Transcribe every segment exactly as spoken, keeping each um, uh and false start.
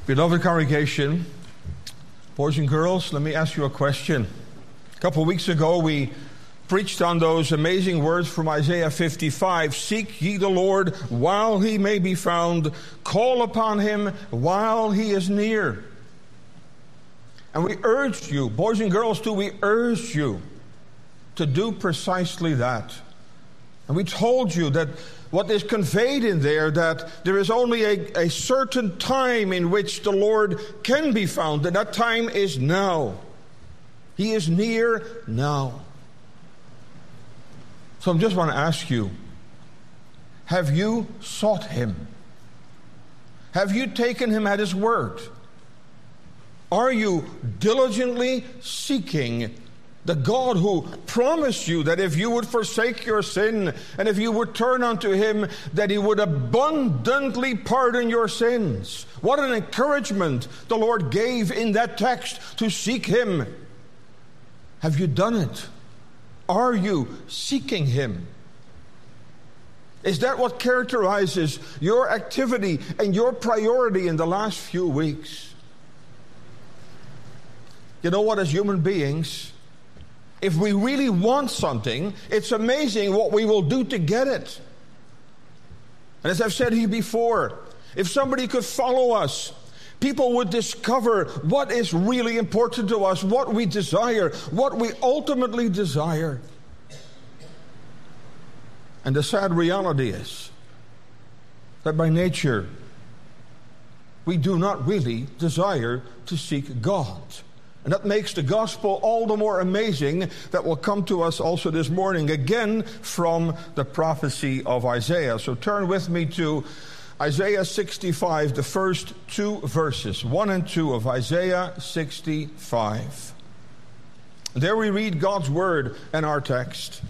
Beloved congregation, boys and girls, let me ask you a question. A couple of weeks ago, we preached on those amazing words from Isaiah fifty-five. Seek ye the Lord while he may be found. Call upon him while he is near. And we urged you, boys and girls too, we urged you to do precisely that. And we told you that what is conveyed in there, that there is only a, a certain time in which the Lord can be found, and that time is now. He is near now. So I just want to ask you, have you sought him? Have you taken him at his word? Are you diligently seeking the God who promised you that if you would forsake your sin and if you would turn unto him, that he would abundantly pardon your sins? What an encouragement the Lord gave in that text to seek him. Have you done it? Are you seeking him? Is that what characterizes your activity and your priority in the last few weeks? You know what, as human beings, if we really want something, it's amazing what we will do to get it. And as I've said here before, if somebody could follow us, people would discover what is really important to us, what we desire, what we ultimately desire. And the sad reality is that by nature, we do not really desire to seek God. And that makes the gospel all the more amazing that will come to us also this morning, again from the prophecy of Isaiah. So turn with me to Isaiah sixty-five, the first two verses, one and two of Isaiah sixty-five. There we read God's word in our text.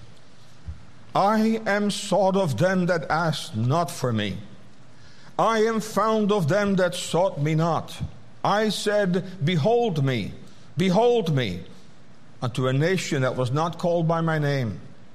I am sought of them that asked not for me. I am found of them that sought me not. I said, behold me. Behold me, unto a nation that was not called by my name.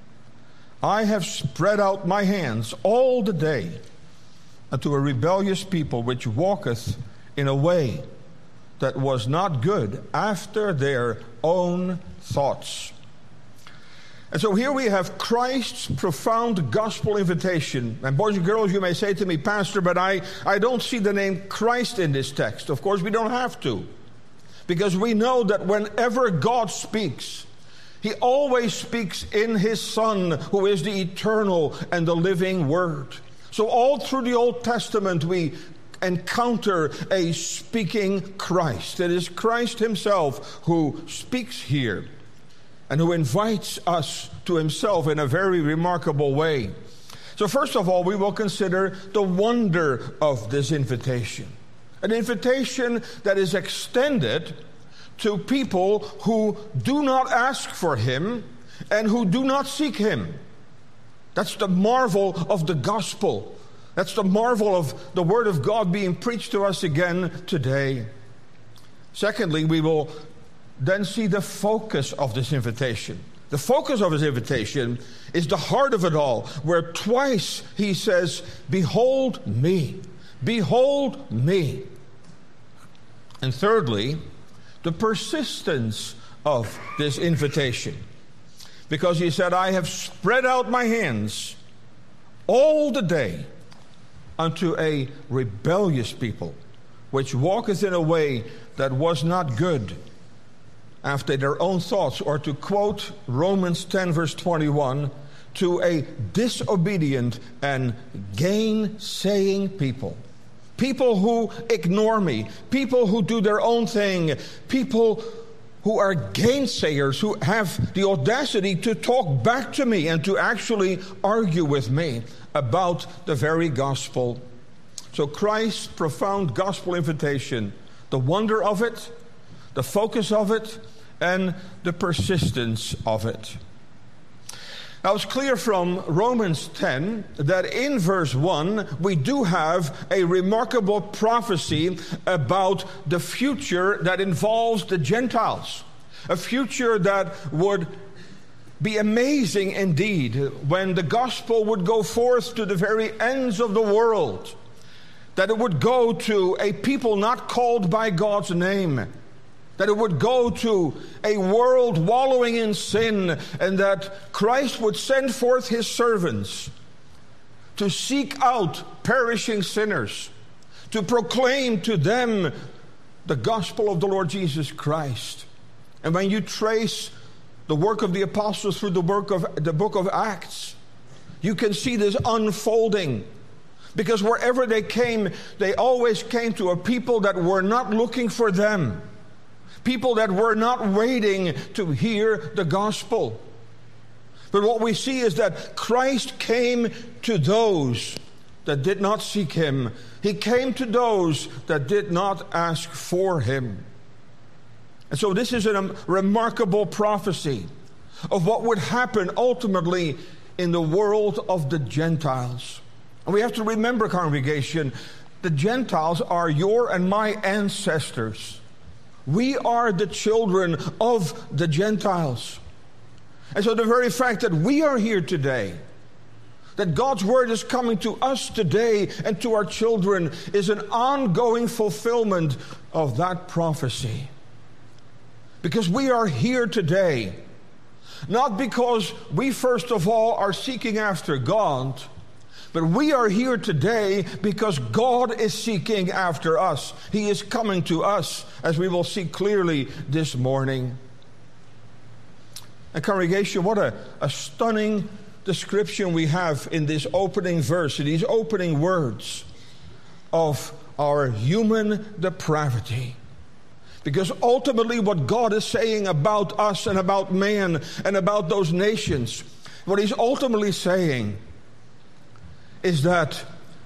I have spread out my hands all the day unto a rebellious people which walketh in a way that was not good after their own thoughts. And so here we have Christ's profound gospel invitation. And boys and girls, you may say to me, Pastor, but I, I don't see the name Christ in this text. Of course, we don't have to. Because we know that whenever God speaks, he always speaks in his Son, who is the eternal and the living Word. So all through the Old Testament, we encounter a speaking Christ. It is Christ himself who speaks here and who invites us to himself in a very remarkable way. So first of all, we will consider the wonder of this invitation. An invitation that is extended to people who do not ask for him and who do not seek him. That's the marvel of the gospel. That's the marvel of the word of God being preached to us again today. Secondly, we will then see the focus of this invitation. The focus of his invitation is the heart of it all, where twice he says, behold me, behold me. And thirdly, the persistence of this invitation. Because he said, I have spread out my hands all the day unto a rebellious people, which walketh in a way that was not good after their own thoughts. Or to quote Romans ten, verse twenty-one, to a disobedient and gainsaying people. People who ignore me, people who do their own thing, people who are gainsayers, who have the audacity to talk back to me and to actually argue with me about the very gospel. So Christ's profound gospel invitation, the wonder of it, the focus of it, and the persistence of it. Now, it's clear from Romans ten that in verse one, we do have a remarkable prophecy about the future that involves the Gentiles. A future that would be amazing indeed when the gospel would go forth to the very ends of the world. that it would go to a people not called by God's name, that it would go to a world wallowing in sin, and that Christ would send forth his servants to seek out perishing sinners, to proclaim to them the gospel of the Lord Jesus Christ. And when you trace the work of the apostles through the work of the book of Acts, you can see this unfolding. Because wherever they came, they always came to a people that were not looking for them. People that were not waiting to hear the gospel. But what we see is that Christ came to those that did not seek him. He came to those that did not ask for him. And so this is a remarkable prophecy of what would happen ultimately in the world of the Gentiles. And we have to remember, congregation, the Gentiles are your and my ancestors. We are the children of the Gentiles. And so the very fact that we are here today, that God's word is coming to us today and to our children, is an ongoing fulfillment of that prophecy. Because we are here today, not because we first of all are seeking after God, but we are here today because God is seeking after us. He is coming to us, as we will see clearly this morning. And congregation, what a, a stunning description we have in this opening verse, in these opening words of our human depravity. Because ultimately what God is saying about us and about man and about those nations, what he's ultimately saying is that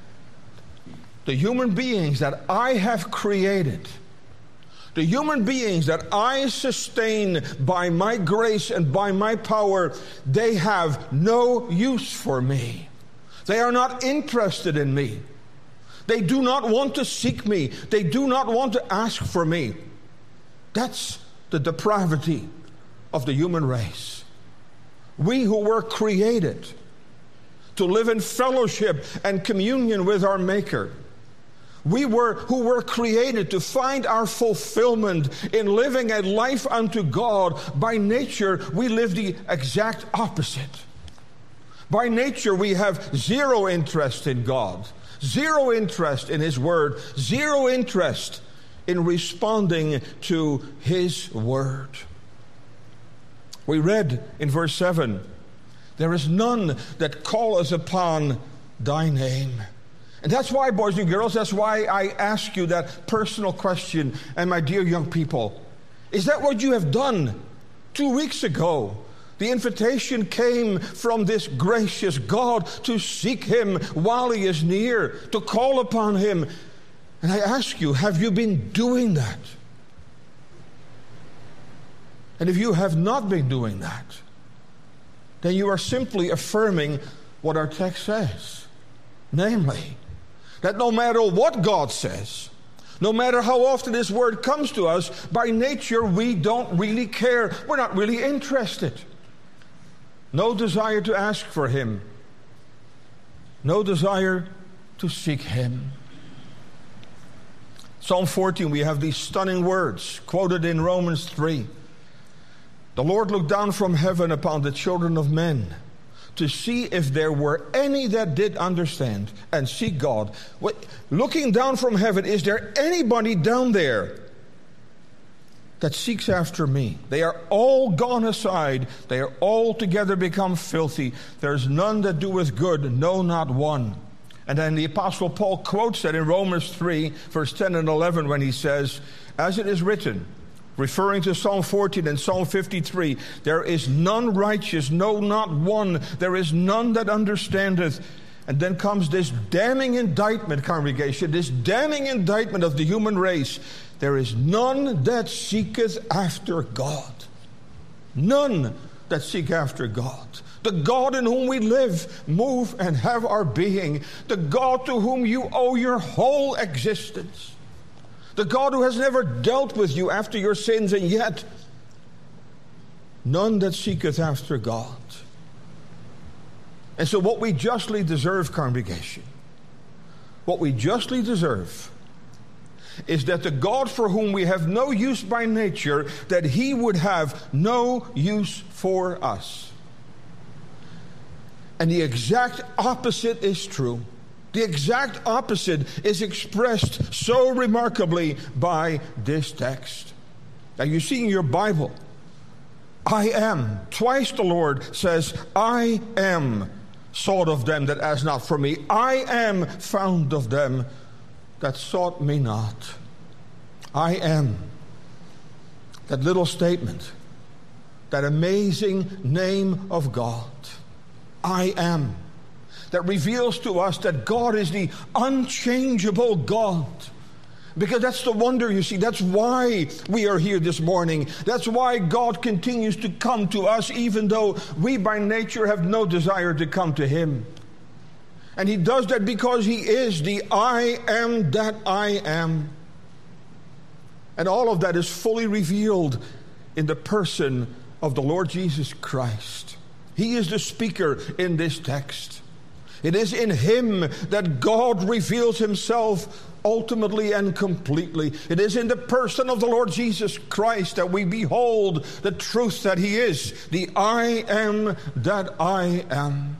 the human beings that I have created, the human beings that I sustain by my grace and by my power, they have no use for me. They are not interested in me. They do not want to seek me. They do not want to ask for me. That's the depravity of the human race. We who were created to live in fellowship and communion with our Maker. We were who were created to find our fulfillment in living a life unto God. By nature, we live the exact opposite. By nature, we have zero interest in God, zero interest in his word, zero interest in responding to his word. We read in verse seven, there is none that calleth upon thy name. And that's why, boys and girls, that's why I ask you that personal question. And my dear young people, is that what you have done two weeks ago? The invitation came from this gracious God to seek him while he is near, to call upon him. And I ask you, have you been doing that? And if you have not been doing that, then you are simply affirming what our text says. Namely, that no matter what God says, no matter how often this word comes to us, by nature we don't really care. We're not really interested. No desire to ask for him. No desire to seek him. Psalm fourteen, we have these stunning words quoted in Romans three. The Lord looked down from heaven upon the children of men to see if there were any that did understand and seek God. Looking down from heaven, is there anybody down there that seeks after me? They are all gone aside. They are all together become filthy. There is none that doeth good, no, not one. And then the Apostle Paul quotes that in Romans three, verse ten and eleven, when he says, as it is written, referring to Psalm fourteen and Psalm fifty-three, there is none righteous, no, not one. There is none that understandeth. And then comes this damning indictment, congregation, this damning indictment of the human race. There is none that seeketh after God. None that seek after God. The God in whom we live, move, and have our being. The God to whom you owe your whole existence. The God who has never dealt with you after your sins, and yet none that seeketh after God. And so what we justly deserve, congregation, what we justly deserve is that the God for whom we have no use by nature, that he would have no use for us. And the exact opposite is true. The exact opposite is expressed so remarkably by this text. Now you see in your Bible, I am. Twice the Lord says, I am sought of them that ask not for me. I am found of them that sought me not. I am. That little statement, that amazing name of God, I am, that reveals to us that God is the unchangeable God. Because that's the wonder, you see. That's why we are here this morning. That's why God continues to come to us, even though we by nature have no desire to come to him. And he does that because he is the I am that I am. And all of that is fully revealed in the person of the Lord Jesus Christ. He is the speaker in this text. It is in him that God reveals himself ultimately and completely. It is in the person of the Lord Jesus Christ that we behold the truth that he is, the I am that I am.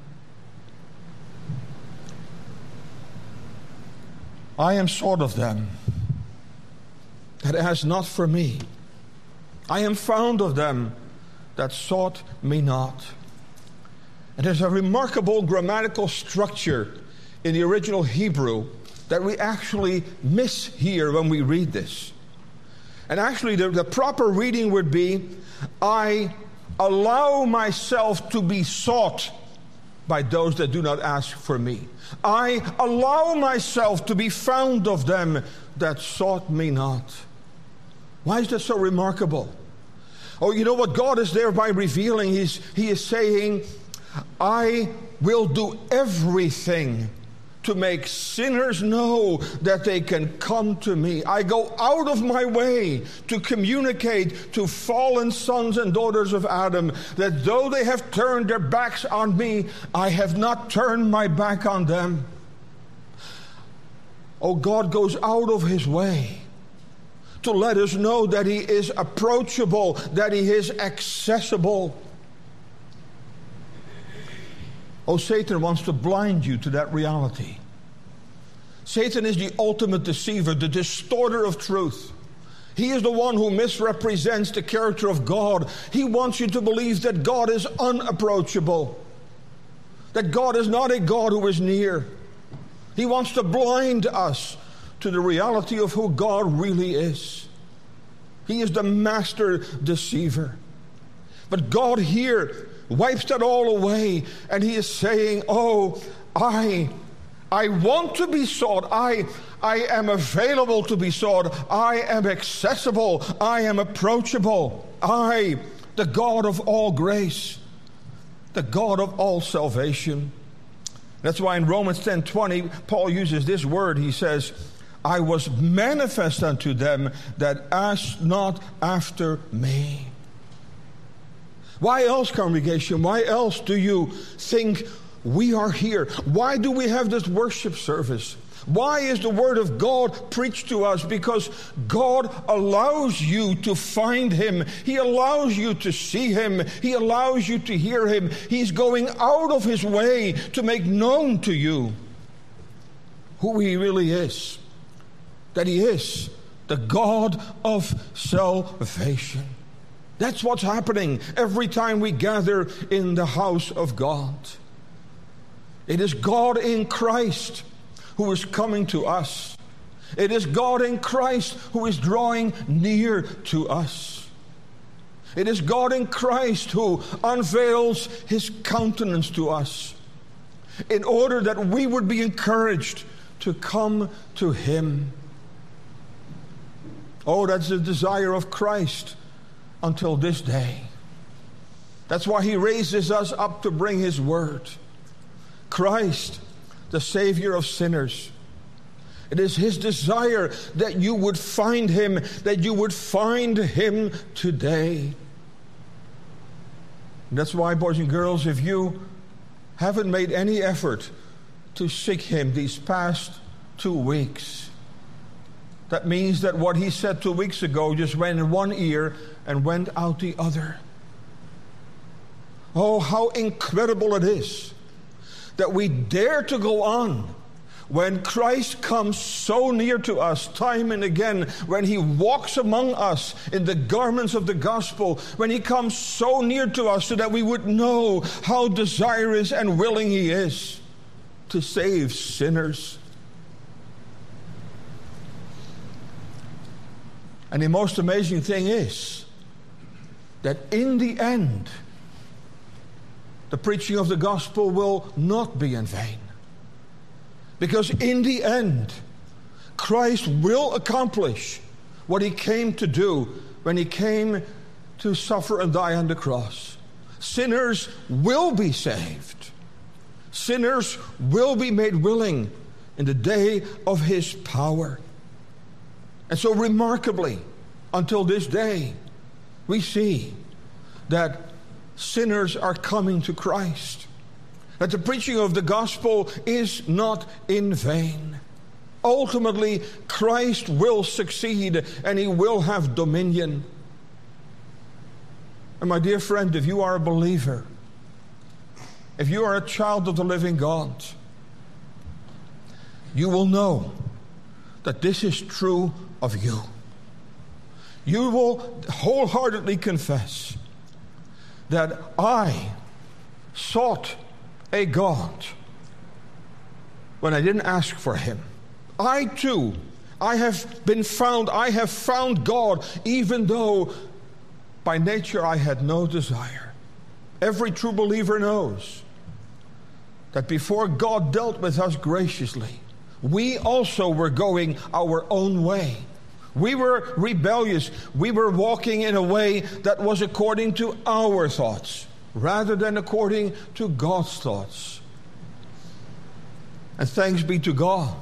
I am sought of them that ask not for me. I am found of them that sought me not. And there's a remarkable grammatical structure in the original Hebrew that we actually miss here when we read this. And actually the, the proper reading would be, I allow myself to be sought by those that do not ask for me. I allow myself to be found of them that sought me not. Why is that so remarkable? Oh, you know what God is thereby revealing? He's, he is saying, I will do everything to make sinners know that they can come to me. I go out of my way to communicate to fallen sons and daughters of Adam that though they have turned their backs on me, I have not turned my back on them. Oh, God goes out of his way to let us know that he is approachable, that he is accessible. Oh, Satan wants to blind you to that reality. Satan is the ultimate deceiver, the distorter of truth. He is the one who misrepresents the character of God. He wants you to believe that God is unapproachable, that God is not a God who is near. He wants to blind us to the reality of who God really is. He is the master deceiver. But God here wipes that all away, and he is saying, oh, I, I want to be sought. I, I am available to be sought. I am accessible. I am approachable. I, the God of all grace, the God of all salvation. That's why in Romans ten twenty, Paul uses this word. He says, I was manifest unto them that asked not after me. Why else, congregation? Why else do you think we are here? Why do we have this worship service? Why is the Word of God preached to us? Because God allows you to find him. He allows you to see him. He allows you to hear him. He's going out of his way to make known to you who he really is. That he is the God of salvation. That's what's happening every time we gather in the house of God. It is God in Christ who is coming to us. It is God in Christ who is drawing near to us. It is God in Christ who unveils his countenance to us in order that we would be encouraged to come to him. Oh, that's the desire of Christ until this day. That's why he raises us up to bring his word. Christ, the Savior of sinners. It is his desire that you would find him, that you would find him today. And that's why, boys and girls, if you haven't made any effort to seek him these past two weeks. That means that what he said two weeks ago just went in one ear and went out the other. Oh, how incredible it is that we dare to go on when Christ comes so near to us time and again, when he walks among us in the garments of the gospel, when he comes so near to us so that we would know how desirous and willing he is to save sinners. And the most amazing thing is that in the end, the preaching of the gospel will not be in vain. Because in the end, Christ will accomplish what he came to do when he came to suffer and die on the cross. Sinners will be saved. Sinners will be made willing in the day of his power. And so remarkably, until this day, we see that sinners are coming to Christ. That the preaching of the gospel is not in vain. Ultimately, Christ will succeed and he will have dominion. And my dear friend, if you are a believer, if you are a child of the living God, you will know that this is true of you. You will wholeheartedly confess that I sought a God when I didn't ask for him. I too, I have been found, I have found God even though by nature I had no desire. Every true believer knows that before God dealt with us graciously, we also were going our own way. We were rebellious. We were walking in a way that was according to our thoughts, rather than according to God's thoughts. And thanks be to God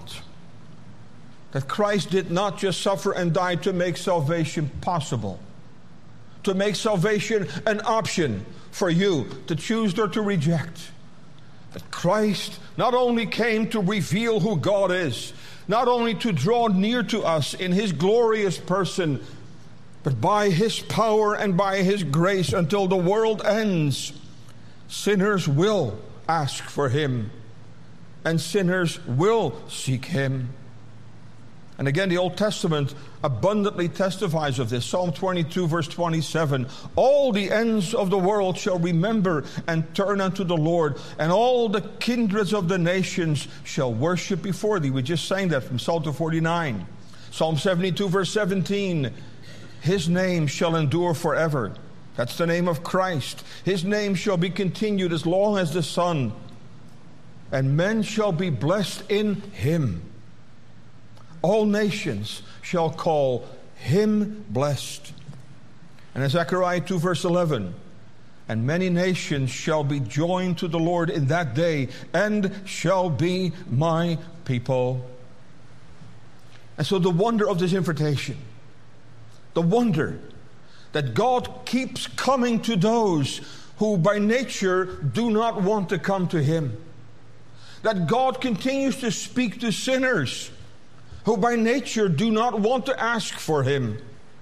that Christ did not just suffer and die to make salvation possible, to make salvation an option for you to choose or to reject. That Christ not only came to reveal who God is, not only to draw near to us in his glorious person, but by his power and by his grace until the world ends, sinners will ask for him and sinners will seek him. And again, the Old Testament abundantly testifies of this. Psalm twenty-two, verse twenty-seven. All the ends of the world shall remember and turn unto the Lord, and all the kindreds of the nations shall worship before thee. We just sang that from Psalm forty-nine. Psalm seventy-two, verse seventeen. His name shall endure forever. That's the name of Christ. His name shall be continued as long as the sun, and men shall be blessed in him. All nations shall call him blessed. And in Zechariah two, verse eleven, and many nations shall be joined to the Lord in that day, and shall be my people. And so the wonder of this invitation, the wonder that God keeps coming to those who by nature do not want to come to him. That God continues to speak to sinners who by nature do not want to ask for him.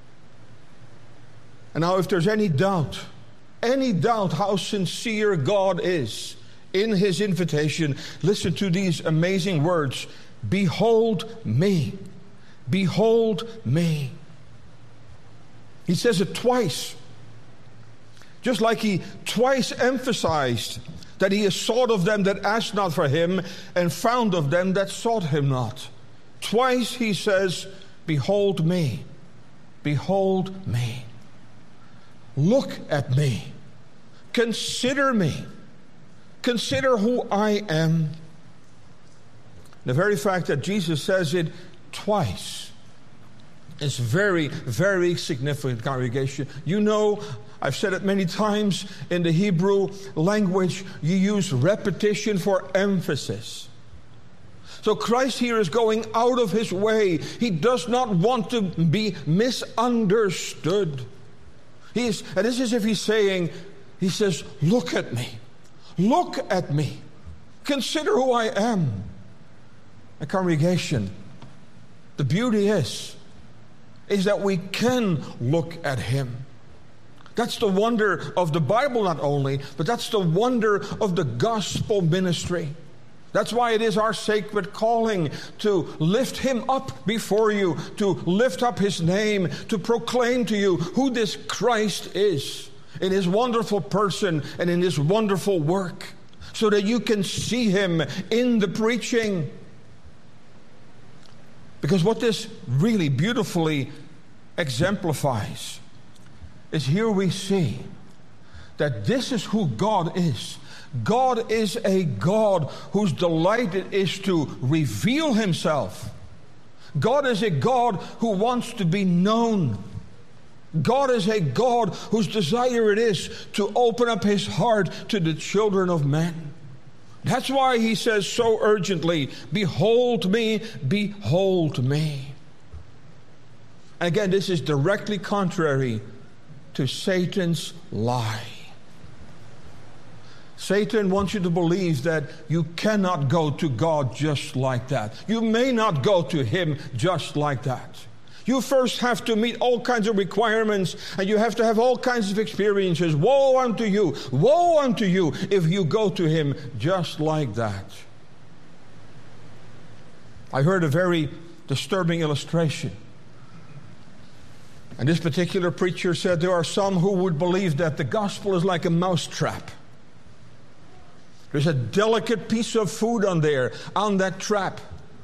And now if there's any doubt, any doubt how sincere God is in his invitation, listen to these amazing words. Behold me. Behold me. He says it twice. Just like he twice emphasized that he has sought of them that asked not for him, and found of them that sought him not. Twice he says, behold me. Behold me. Look at me. Consider me. Consider who I am. The very fact that Jesus says it twice is very, very significant, congregation. You know, I've said it many times, in the Hebrew language, you use repetition for emphasis. So Christ here is going out of his way. He does not want to be misunderstood. He is, and this is as if he's saying, he says, look at me. Look at me. Consider who I am. A congregation, the beauty is, is that we can look at Him. That's the wonder of the Bible not only, but that's the wonder of the gospel ministry. That's why it is our sacred calling to lift Him up before you, to lift up His name, to proclaim to you who this Christ is in His wonderful person and in His wonderful work, so that you can see Him in the preaching. Because what this really beautifully exemplifies is here we see that this is who God is. God is a God whose delight it is to reveal Himself. God is a God who wants to be known. God is a God whose desire it is to open up His heart to the children of men. That's why He says so urgently, "Behold me, behold me." And again, this is directly contrary to Satan's lie. Satan wants you to believe that you cannot go to God just like that. You may not go to Him just like that. You first have to meet all kinds of requirements, and you have to have all kinds of experiences. Woe unto you, woe unto you if you go to Him just like that. I heard a very disturbing illustration. And this particular preacher said there are some who would believe that the gospel is like a mousetrap. There's a delicate piece of food on there, on that trap.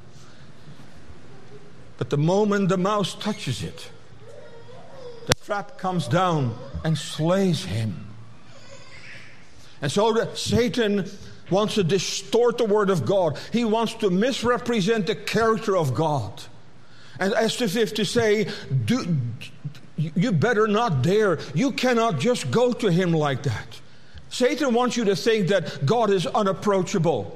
But the moment the mouse touches it, the trap comes down and slays him. And so the, Satan wants to distort the Word of God. He wants to misrepresent the character of God. And as if to say, do, you better not dare. You cannot just go to Him like that. Satan wants you to think that God is unapproachable.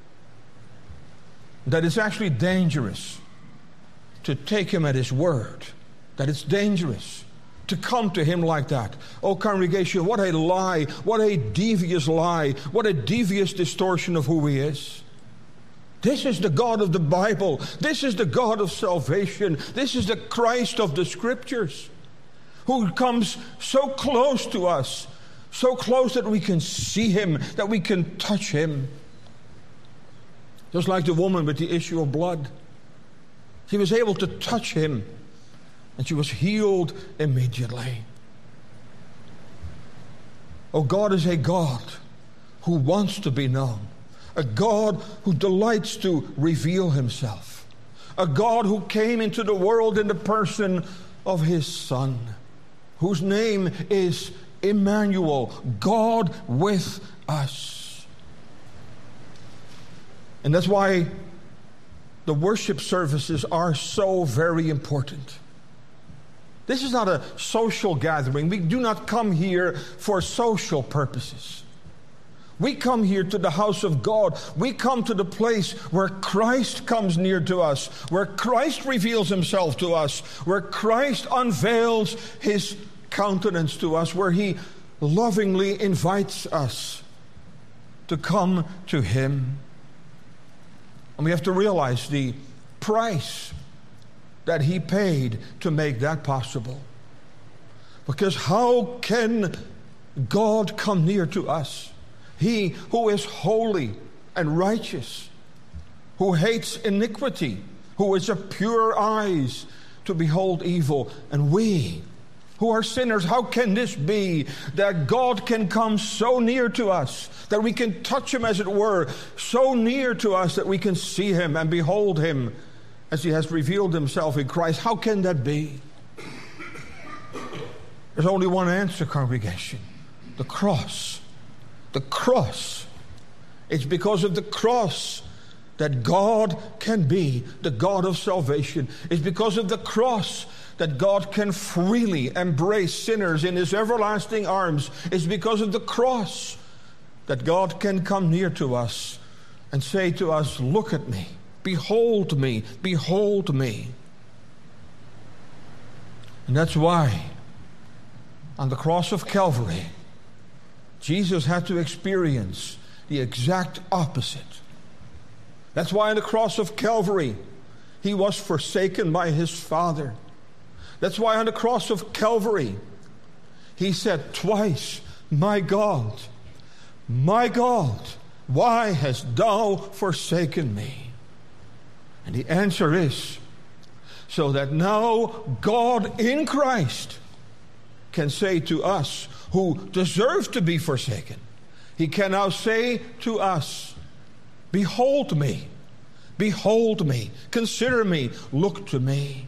That it's actually dangerous to take Him at His word. That it's dangerous to come to Him like that. Oh, congregation, what a lie. What a devious lie. What a devious distortion of who He is. This is the God of the Bible. This is the God of salvation. This is the Christ of the Scriptures, who comes so close to us, so close that we can see Him, that we can touch Him. Just like the woman with the issue of blood. She was able to touch Him, and she was healed immediately. Oh, God is a God who wants to be known. A God who delights to reveal Himself. A God who came into the world in the person of His Son, whose name is Emmanuel, God with us. And that's why the worship services are so very important. This is not a social gathering. We do not come here for social purposes. We come here to the house of God. We come to the place where Christ comes near to us, where Christ reveals Himself to us, where Christ unveils His countenance to us, where He lovingly invites us to come to Him. And we have to realize the price that He paid to make that possible. Because how can God come near to us? He who is holy and righteous, who hates iniquity, who is of pure eyes to behold evil, and we who are sinners, how can this be that God can come so near to us, that we can touch Him, as it were, so near to us that we can see Him and behold Him as He has revealed Himself in Christ? How can that be? There's only one answer, congregation: the cross. The cross. It's because of the cross that God can be the God of salvation. It's because of the cross that God can freely embrace sinners in His everlasting arms. It's because of the cross that God can come near to us and say to us, "Look at me, behold me, behold me." And that's why on the cross of Calvary, Jesus had to experience the exact opposite. That's why on the cross of Calvary, he was forsaken by his Father. That's why on the cross of Calvary, he said twice, my God, my God, why hast thou forsaken me? And the answer is, so that now God in Christ can say to us who deserve to be forsaken, he can now say to us, behold me, behold me, consider me, look to me.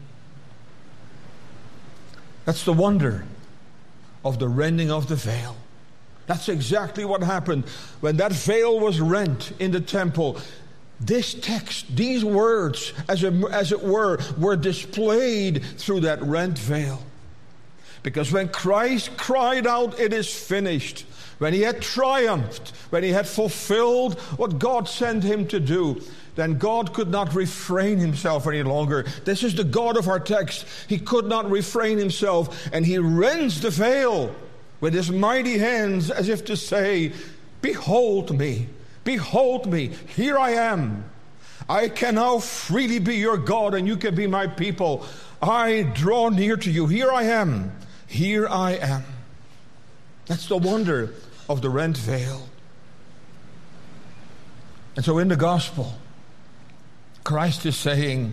That's the wonder of the rending of the veil. That's exactly what happened when that veil was rent in the temple. This text, these words, as it, as it were, were displayed through that rent veil. Because when Christ cried out, it is finished, when he had triumphed, when he had fulfilled what God sent him to do, then God could not refrain himself any longer. This is the God of our text. He could not refrain himself, and he rends the veil with his mighty hands as if to say, behold me, behold me, here I am. I can now freely be your God and you can be my people. I draw near to you. Here I am, here I am. That's the wonder of the rent veil. And so in the gospel, Christ is saying,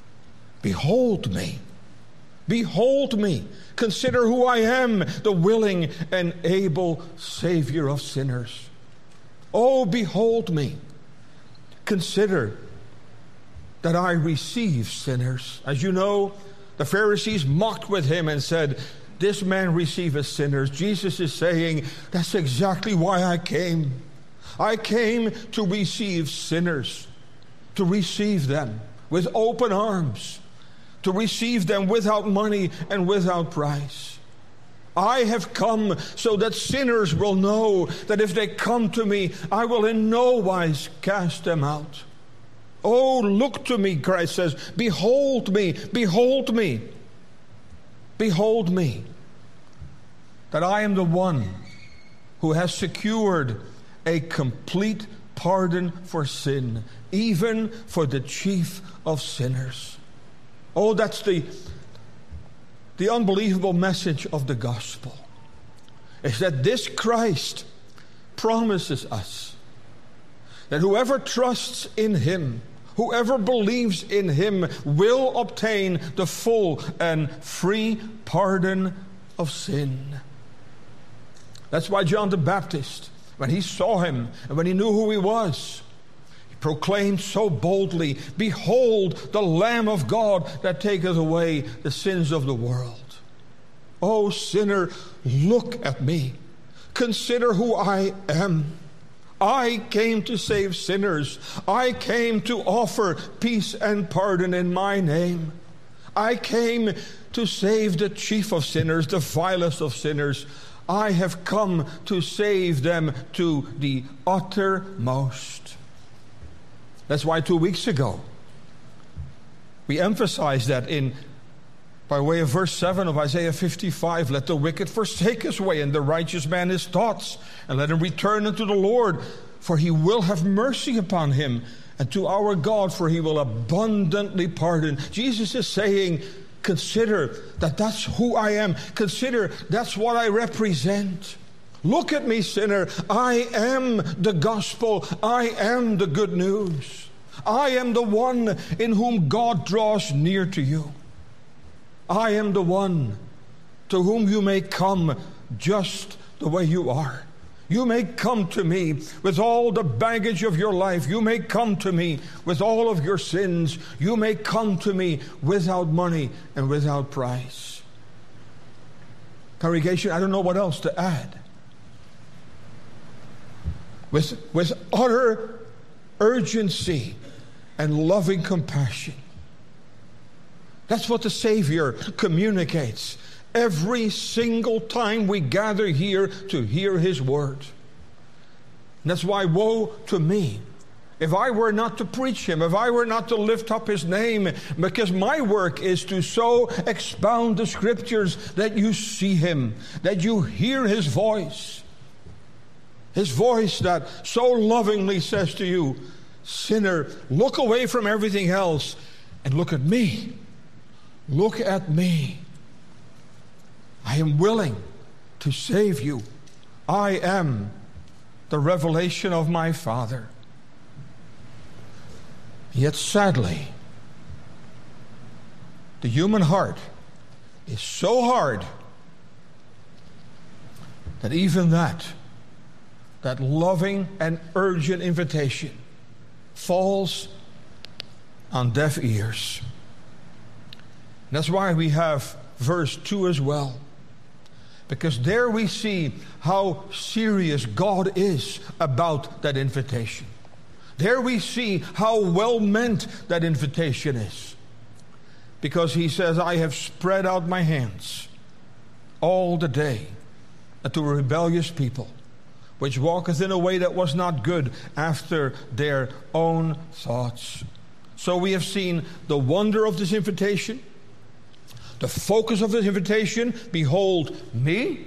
behold me, behold me. Consider who I am, the willing and able Savior of sinners. Oh, behold me. Consider that I receive sinners. As you know, the Pharisees mocked with him and said, this man receiveth sinners. Jesus is saying, that's exactly why I came. I came to receive sinners, to receive them with open arms, to receive them without money and without price. I have come so that sinners will know that if they come to me, I will in no wise cast them out. Oh, look to me, Christ says. Behold me, behold me, behold me. That I am the one who has secured a complete pardon for sin, even for the chief of sinners. Oh, that's the, the unbelievable message of the gospel. Is that this Christ promises us that whoever trusts in him, whoever believes in him, will obtain the full and free pardon of sin. That's why John the Baptist, when he saw him and when he knew who he was, he proclaimed so boldly, behold the Lamb of God that taketh away the sins of the world. Oh sinner, look at me. Consider who I am. I came to save sinners. I came to offer peace and pardon in my name. I came to save the chief of sinners, the vilest of sinners. I have come to save them to the uttermost. That's why two weeks ago we emphasized that in by way of verse seven of Isaiah fifty-five, let the wicked forsake his way and the righteous man his thoughts, and let him return unto the Lord, for he will have mercy upon him, and to our God, for he will abundantly pardon. Jesus is saying, consider that that's who I am. Consider that's what I represent. Look at me, sinner. I am the gospel. I am the good news. I am the one in whom God draws near to you. I am the one to whom you may come just the way you are. You may come to me with all the baggage of your life. You may come to me with all of your sins. You may come to me without money and without price. Congregation, I don't know what else to add. With, with utter urgency and loving compassion. That's what the Savior communicates every single time we gather here to hear his word. And that's why woe to me if I were not to preach him, if I were not to lift up his name, because my work is to so expound the scriptures that you see him, that you hear his voice. His voice that so lovingly says to you, sinner, look away from everything else and look at me. Look at me. I am willing to save you. I am the revelation of my Father. Yet sadly, the human heart is so hard that even that, that loving and urgent invitation falls on deaf ears. And that's why we have verse two as well. Because there we see how serious God is about that invitation. There we see how well meant that invitation is. Because he says, I have spread out my hands all the day unto a rebellious people, which walketh in a way that was not good after their own thoughts. So we have seen the wonder of this invitation, the focus of this invitation, behold me,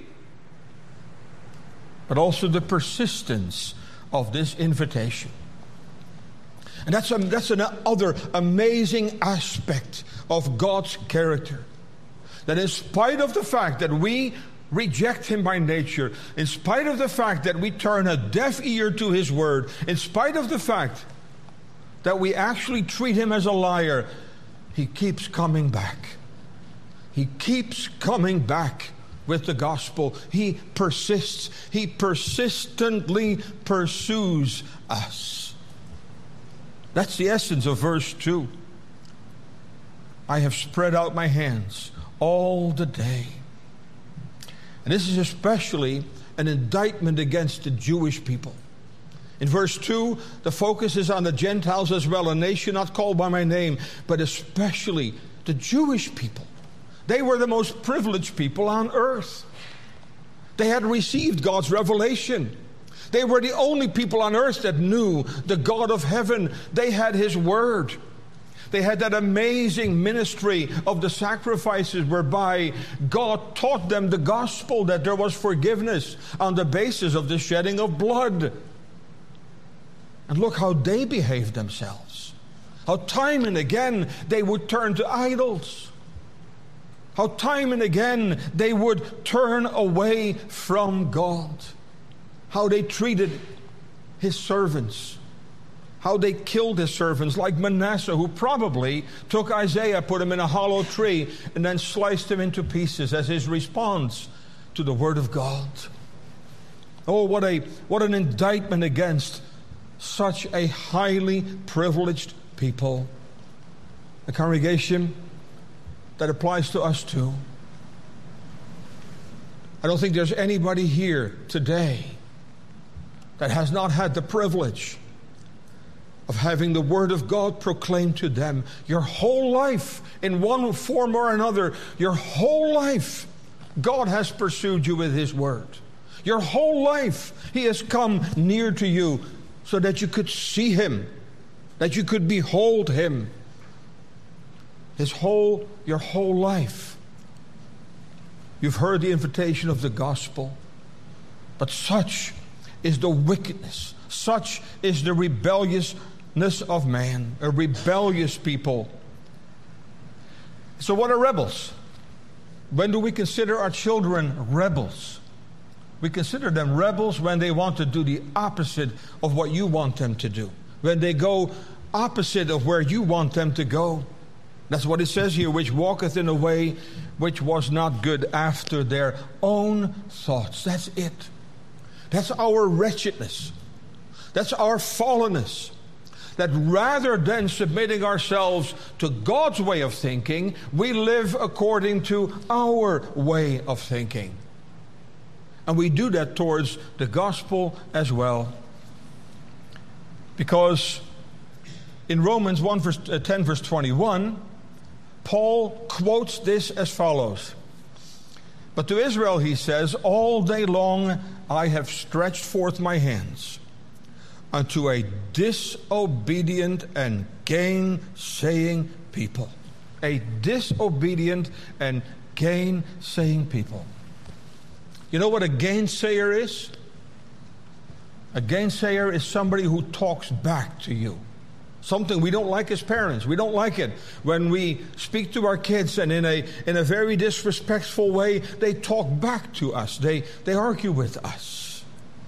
but also the persistence of this invitation. And that's, a, that's another amazing aspect of God's character. That in spite of the fact that we reject him by nature, in spite of the fact that we turn a deaf ear to his word, in spite of the fact that we actually treat him as a liar, he keeps coming back. He keeps coming back with the gospel. He persists. He persistently pursues us. That's the essence of verse two. I have spread out my hands all the day. And this is especially an indictment against the Jewish people. In verse two, the focus is on the Gentiles as well, a nation not called by my name, but especially the Jewish people. They were the most privileged people on earth. They had received God's revelation. They were the only people on earth that knew the God of heaven. They had his word. They had that amazing ministry of the sacrifices whereby God taught them the gospel, that there was forgiveness on the basis of the shedding of blood. And look how they behaved themselves. How time and again they would turn to idols. How time and again they would turn away from God. How they treated his servants. How they killed his servants, like Manasseh, who probably took Isaiah, put him in a hollow tree, and then sliced him into pieces as his response to the word of God. Oh, what a what an indictment against such a highly privileged people. A congregation that applies to us too. I don't think there's anybody here today that has not had the privilege of having the word of God proclaimed to them. Your whole life, in one form or another, your whole life, God has pursued you with his word. Your whole life, he has come near to you so that you could see him, that you could behold him. His whole, your whole life. You've heard the invitation of the gospel, but such is the wickedness, such is the rebelliousness of man, a rebellious people. So what are rebels? When do we consider our children rebels? We consider them rebels when they want to do the opposite of what you want them to do. When they go opposite of where you want them to go. That's what it says here, which walketh in a way which was not good after their own thoughts. That's it. That's our wretchedness. That's our fallenness. That rather than submitting ourselves to God's way of thinking, we live according to our way of thinking. And we do that towards the gospel as well. Because in Romans one, verse, uh, ten, verse twenty-one, Paul quotes this as follows. But to Israel he says, all day long I have stretched forth my hands unto a disobedient and gainsaying people. A disobedient and gainsaying people. You know what a gainsayer is? A gainsayer is somebody who talks back to you. Something we don't like as parents. We don't like it when we speak to our kids and in a in a very disrespectful way, they talk back to us. They they argue with us.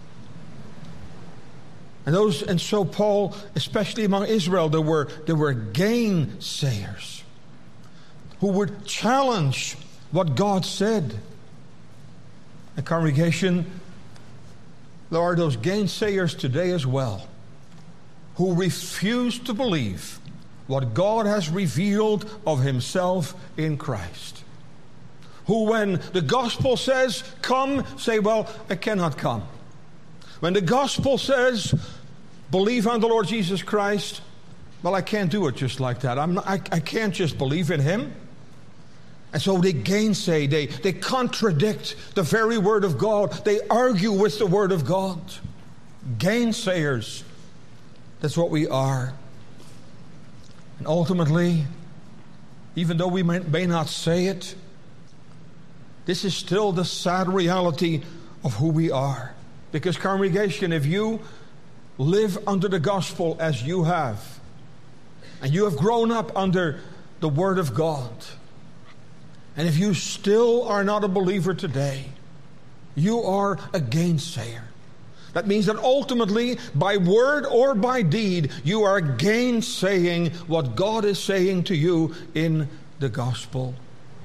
And those and so Paul, especially among Israel, there were there were gainsayers who would challenge what God said. The congregation, there are those gainsayers today as well, who refuse to believe what God has revealed of himself in Christ. Who, when the gospel says, come, say, well, I cannot come. When the gospel says, believe on the Lord Jesus Christ, well, I can't do it just like that. I'm not, I, I can't just believe in him. And so they gainsay, they, they contradict the very word of God. They argue with the word of God. Gainsayers. That's what we are. And ultimately, even though we may, may not say it, this is still the sad reality of who we are. Because, congregation, if you live under the gospel as you have, and you have grown up under the word of God, and if you still are not a believer today, you are a gainsayer. That means that ultimately, by word or by deed, you are gainsaying what God is saying to you in the gospel.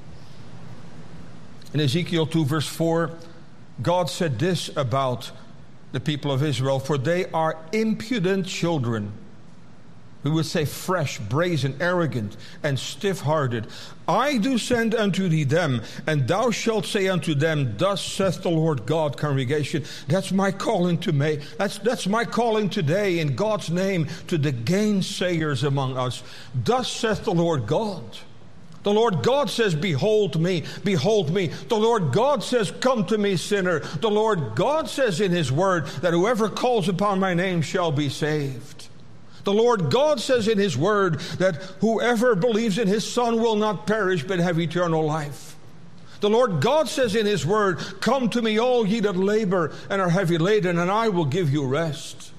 In Ezekiel two verse four, God said this about the people of Israel, for they are impudent children. We would say fresh, brazen, arrogant, and stiff-hearted. I do send unto thee them, and thou shalt say unto them, thus saith the Lord God, congregation. That's my calling to me. That's, that's my calling today in God's name to the gainsayers among us. Thus saith the Lord God. The Lord God says, behold me, behold me. The Lord God says, come to me, sinner. The Lord God says in his word that whoever calls upon my name shall be saved. The Lord God says in his word that whoever believes in his Son will not perish but have eternal life. The Lord God says in his word, come to me all ye that labor and are heavy laden, and I will give you rest.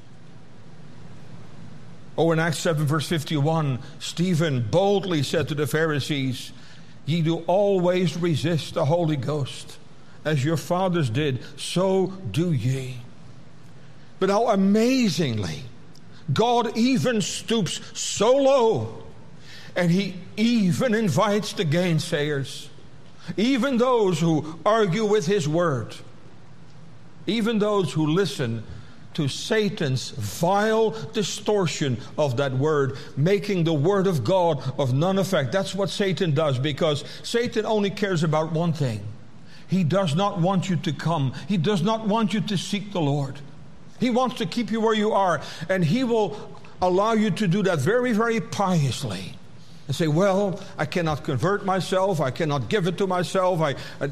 Oh, in Acts seven verse fifty-one, Stephen boldly said to the Pharisees, ye do always resist the Holy Ghost, as your fathers did, so do ye. But how amazingly, God even stoops so low, and he even invites the gainsayers, even those who argue with his word, even those who listen to Satan's vile distortion of that word, making the word of God of none effect. That's what Satan does, because Satan only cares about one thing. He does not want you to come. He does not want you to seek the Lord. He wants to keep you where you are, and he will allow you to do that very, very piously. And say, well, I cannot convert myself. I cannot give it to myself. I, I,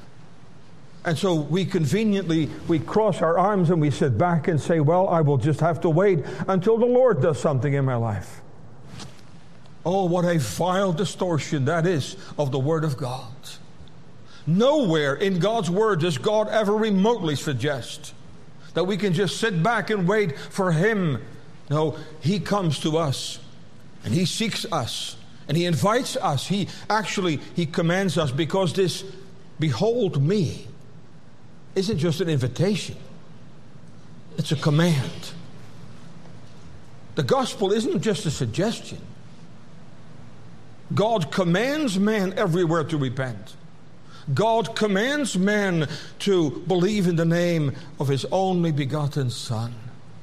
and so we conveniently, we cross our arms and we sit back and say, well, I will just have to wait until the Lord does something in my life. Oh, what a vile distortion that is of the Word of God. Nowhere in God's Word does God ever remotely suggest that we can just sit back and wait for him. No, he comes to us and he seeks us and he invites us. He actually, he commands us, because this behold me isn't just an invitation. It's a command. The gospel isn't just a suggestion. God commands man everywhere to repent. God commands man to believe in the name of his only begotten Son.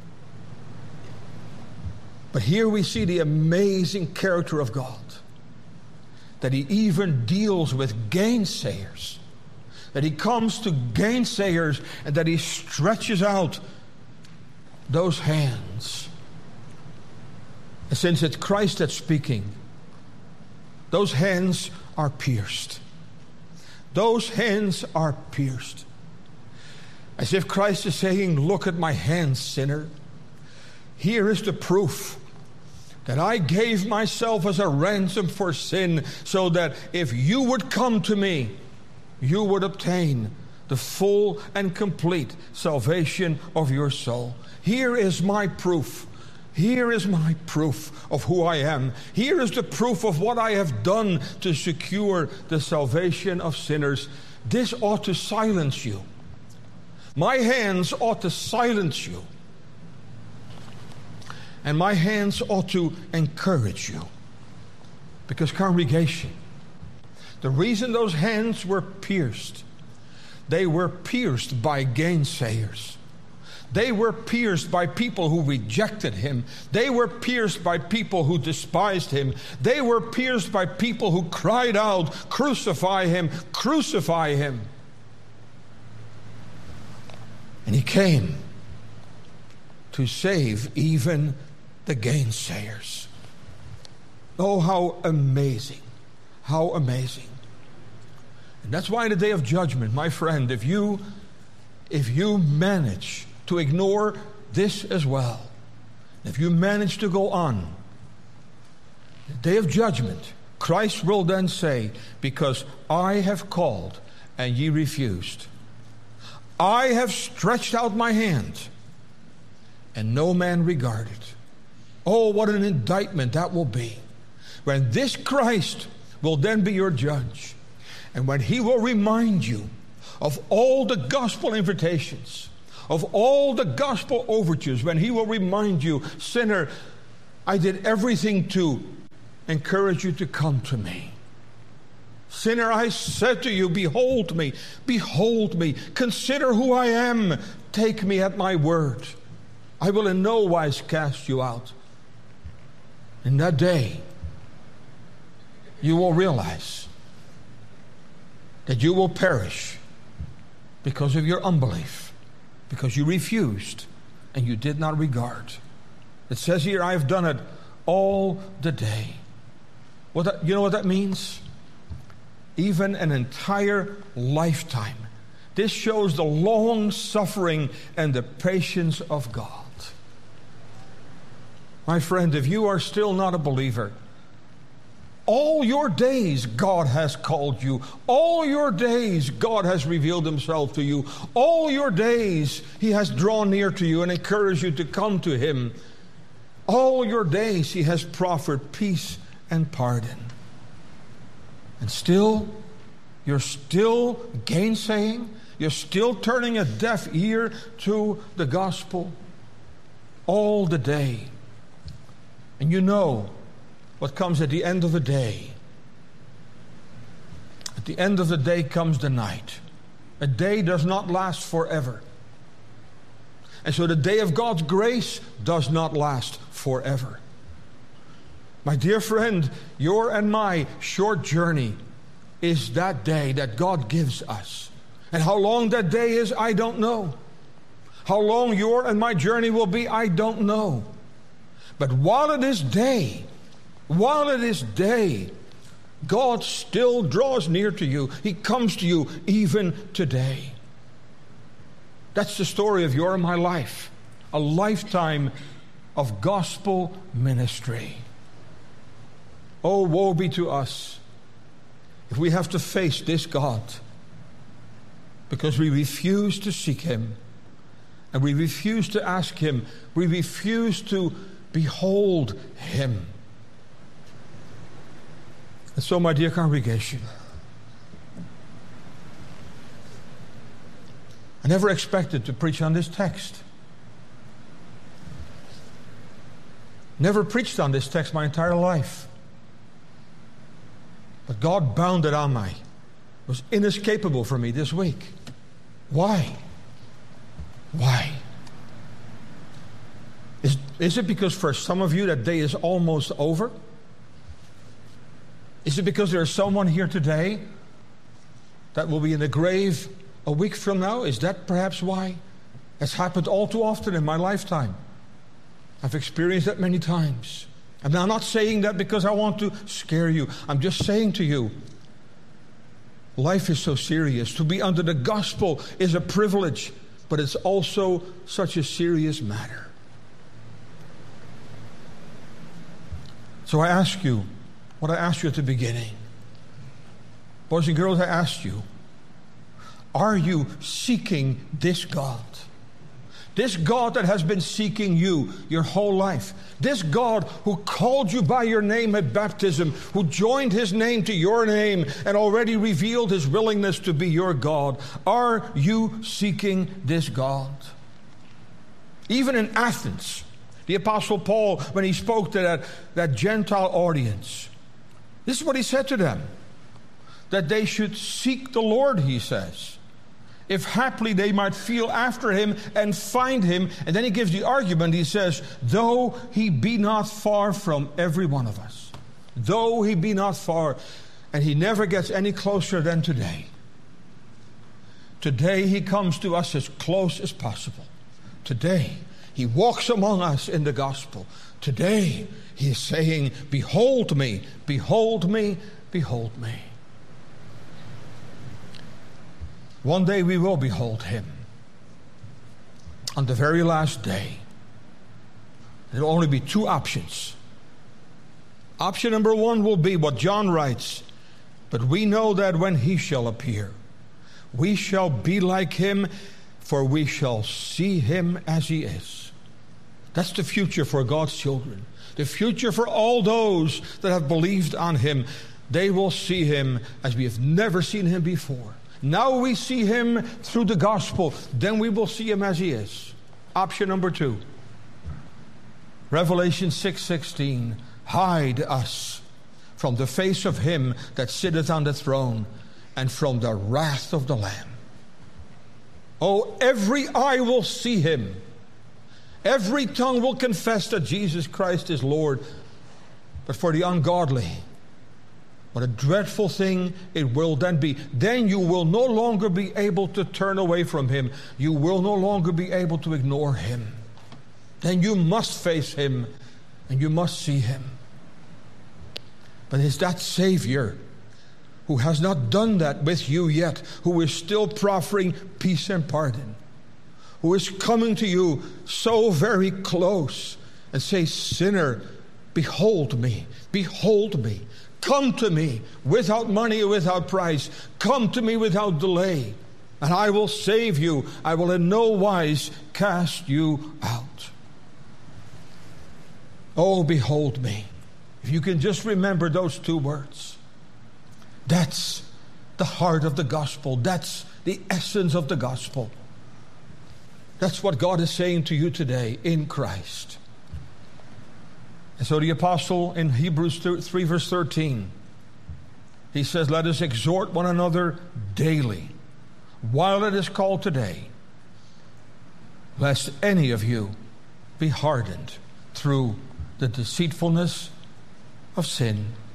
But here we see the amazing character of God, that he even deals with gainsayers, that he comes to gainsayers, and that he stretches out those hands. And since it's Christ that's speaking, those hands are pierced. Those hands are pierced. As if Christ is saying, look at my hands, sinner. Here is the proof that I gave myself as a ransom for sin, so that if you would come to me, you would obtain the full and complete salvation of your soul. Here is my proof. Here is my proof of who I am. Here is the proof of what I have done to secure the salvation of sinners. This ought to silence you. My hands ought to silence you. And my hands ought to encourage you. Because, congregation, the reason those hands were pierced, they were pierced by gainsayers. They were pierced by people who rejected him. They were pierced by people who despised him. They were pierced by people who cried out, "Crucify him, crucify him." And he came to save even the gainsayers. Oh, how amazing. How amazing. And that's why in the day of judgment, my friend, if you if you manage to ignore this as well, if you manage to go on, the day of judgment, Christ will then say, "Because I have called and ye refused. I have stretched out my hand and no man regarded." Oh, what an indictment that will be. When this Christ will then be your judge, and when he will remind you of all the gospel invitations, of all the gospel overtures, when he will remind you, "Sinner, I did everything to encourage you to come to me. Sinner, I said to you, behold me, behold me, consider who I am, take me at my word. I will in no wise cast you out." In that day, you will realize that you will perish because of your unbelief, because you refused and you did not regard. It says here, "I have done it all the day." What that, you know what that means? Even an entire lifetime. This shows the long suffering and the patience of God. My friend, if you are still not a believer, all your days God has called you. All your days God has revealed himself to you. All your days he has drawn near to you and encouraged you to come to him. All your days he has proffered peace and pardon. And still, you're still gainsaying. You're still turning a deaf ear to the gospel all the day. And you know what comes at the end of the day. At the end of the day comes the night. A day does not last forever. And so the day of God's grace does not last forever. My dear friend, your and my short journey is that day that God gives us. And how long that day is, I don't know. How long your and my journey will be, I don't know. But while it is day, while it is day, God still draws near to you. He comes to you even today. That's the story of your and my life. A lifetime of gospel ministry. Oh, woe be to us if we have to face this God because we refuse to seek him and we refuse to ask him. We refuse to behold him. And so, my dear congregation, I never expected to preach on this text. Never preached on this text my entire life. But God bound it on me. It was inescapable for me this week. Why? Why? Is, is it because for some of you that day is almost over? Is it because there is someone here today that will be in the grave a week from now? Is that perhaps why? It's happened all too often in my lifetime. I've experienced that many times. And I'm not saying that because I want to scare you. I'm just saying to you, life is so serious. To be under the gospel is a privilege, but it's also such a serious matter. So I ask you, what I asked you at the beginning. Boys and girls, I asked you, are you seeking this God? This God that has been seeking you your whole life. This God who called you by your name at baptism, who joined his name to your name and already revealed his willingness to be your God. Are you seeking this God? Even in Athens, the Apostle Paul, when he spoke to that, that Gentile audience, this is what he said to them. That they should seek the Lord, he says, if haply they might feel after him and find him. And then he gives the argument. He says, though he be not far from every one of us. Though he be not far. And he never gets any closer than today. Today he comes to us as close as possible. Today he walks among us in the gospel. Today he is saying, behold me, behold me, behold me. One day we will behold him. On the very last day. There will only be two options. Option number one will be what John writes. But we know that when he shall appear, we shall be like him, for we shall see him as he is. That's the future for God's children. The future for all those that have believed on him. They will see him as we have never seen him before. Now we see him through the gospel. Then we will see him as he is. Option number two. Revelation six sixteen. Hide us from the face of him that sitteth on the throne and from the wrath of the Lamb. Oh, every eye will see him. Every tongue will confess that Jesus Christ is Lord. But for the ungodly, what a dreadful thing it will then be. Then you will no longer be able to turn away from him. You will no longer be able to ignore him. Then you must face him and you must see him. But it's that Savior who has not done that with you yet, who is still proffering peace and pardon, who is coming to you so very close and say, sinner, behold me, behold me. Come to me without money or without price. Come to me without delay. And I will save you. I will in no wise cast you out. Oh, behold me. If you can just remember those two words. That's the heart of the gospel. That's the essence of the gospel. That's what God is saying to you today in Christ. And so the apostle in Hebrews three verse thirteen, he says, let us exhort one another daily, while it is called today, lest any of you be hardened through the deceitfulness of sin.